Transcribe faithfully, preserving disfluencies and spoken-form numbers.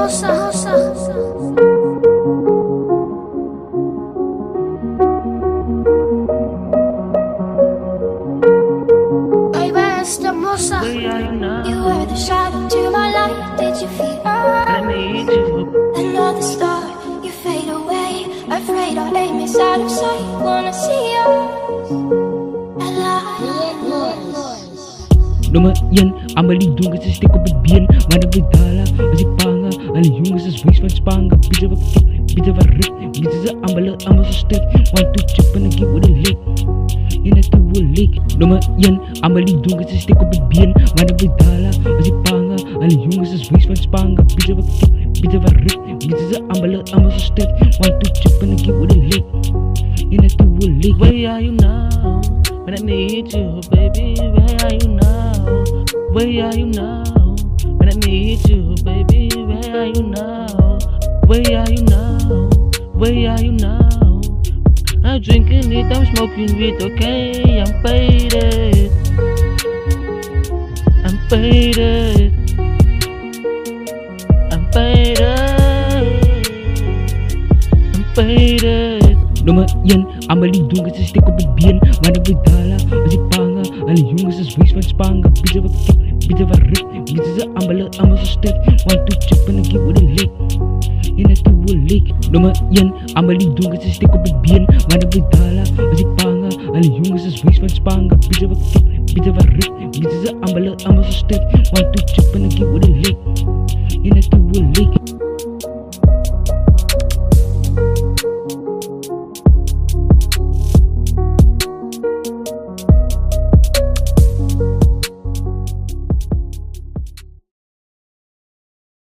moça, moça. Baby, esta moça. You were the shadow to my light. Did you feel I need you. another star? You fade away. Afraid our aim is out of sight. Wanna see you alive. Lumayan, amalidung ka sa stick ko bibigyan. Mana bidala, masipanga. Alayung ka sa waist fans panga. Bida ba kick, bida ba rip. Bida sa ambala, ama sa step. One, two, chip, panagi with a lick. Yan at a lick. Lumayan, amalidung ka sa stick ko bibigyan. Mana bidala, masipanga. Alayung ka sa waist fans panga. Bida ba kick, bida ba rip. Bida sa ambala, ama sa step. One, two, chip, panagi with a lick. Yan at a lick. Where are you now? When I need you, baby, where are you now? Where are you now? When I need you, baby, where are you now? Where are you now? Where are you now? I'm drinking it, I'm smoking weed, okay? I'm faded. I'm faded. I'm faded. I'm faded. Lumayan, amalidung ka sa stick ko bibigyan. Mana bidala, masipanga. Alayung ka sa waist fans panga. Bida ba kick, bida ba rip. Bida sa ambala, ama sa step. One, two, chip, panagi with a lick. Yan at a lick. Lumayan, amalidung ka sa stick ko bibigyan. Mana bidala, masipanga. Alayung ka sa waist fans panga. Bida ba kick, bida ba rip. Bida sa ambala, ama sa step. One, two, chip, panagi with a lick. Yan at a lick.